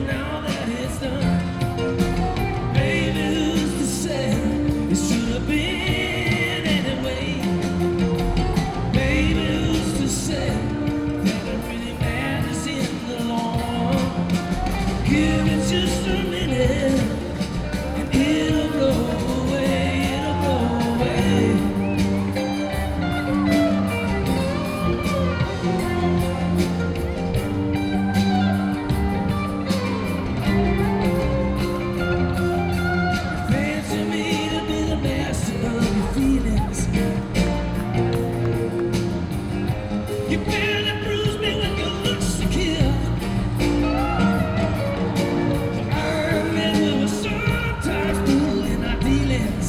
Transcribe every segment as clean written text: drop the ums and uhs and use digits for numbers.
different now that it's done. Baby, who's to say it should have been anyway? Baby, who's to say that it really matters in the long run? Give it just a minute and it'll blow away, it'll blow away. Fancy me to be the master of your feelings. You barely bruise me when your looks to kill. I remember we were sometimes fooling our dealings.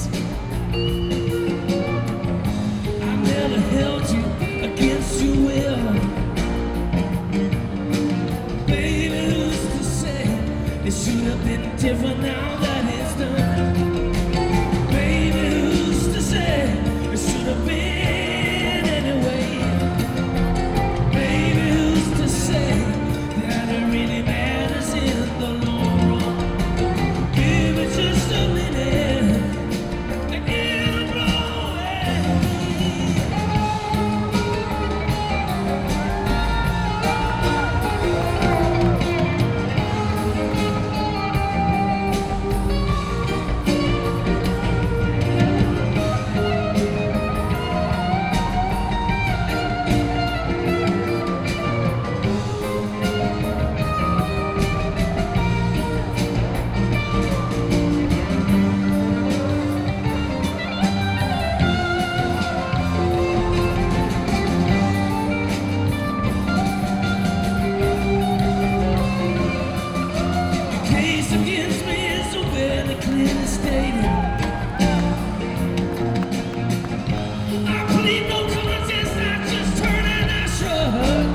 I never held you against your will. Baby, who's to say it should have been different now that it's done? Baby, who's to say it should have been anyway? Baby, who's to say that it really matters in the long run? Give it just a minute and it'll blow away. Case against me is so very clearly stated. I plead no contest, I just turn and I shrug.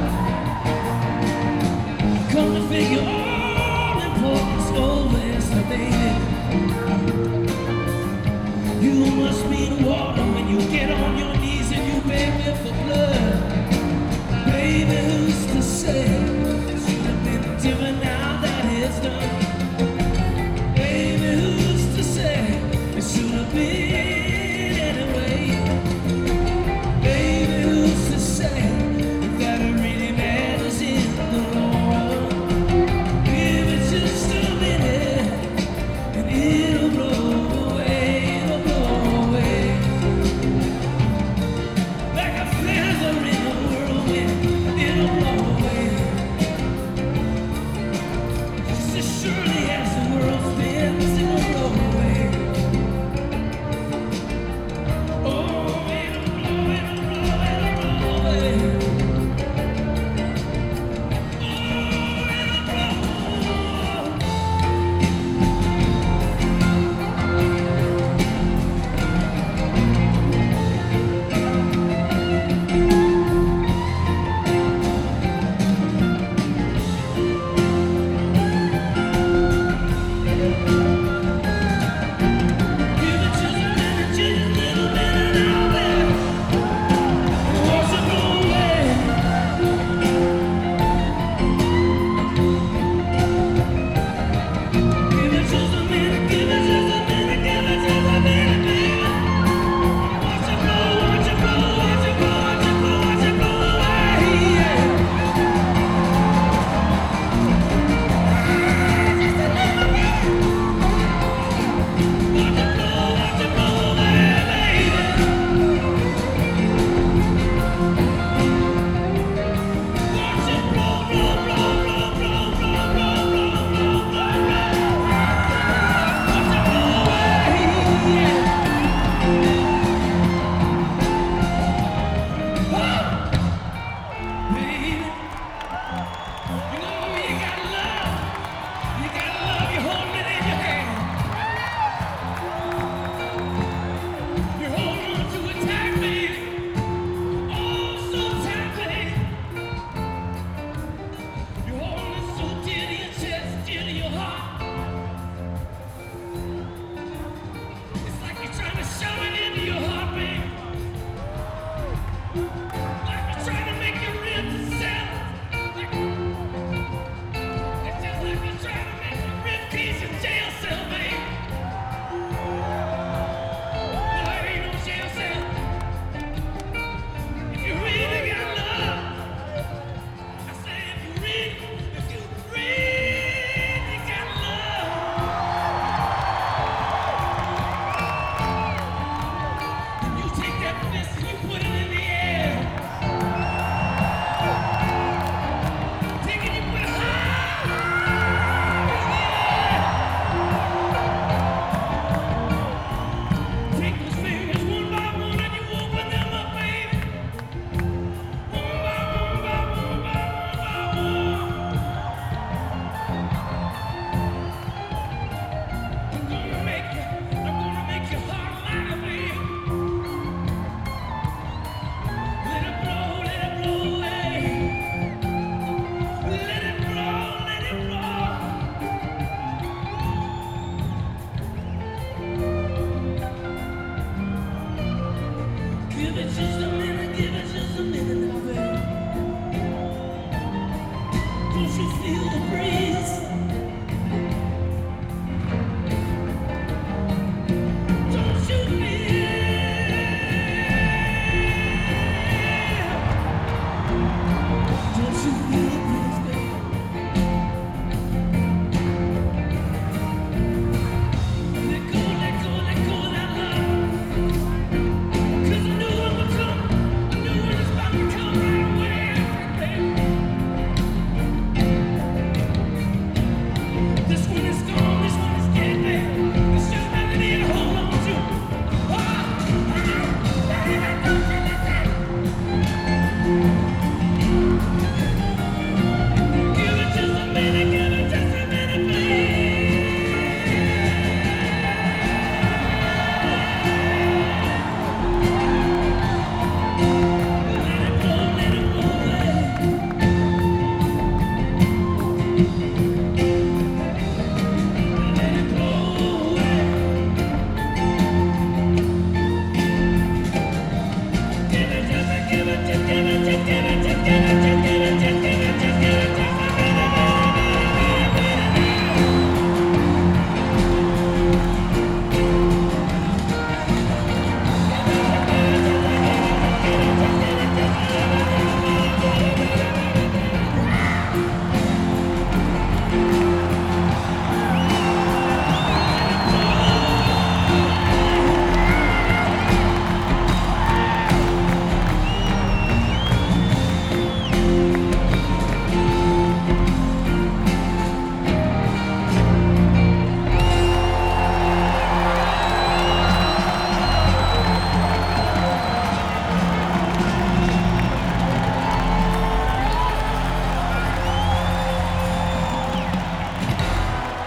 Come to figure all importance overestimated. You must mean water when you get on your knees and you beg me for blood. Baby, who's to say it should have been different now that it's done?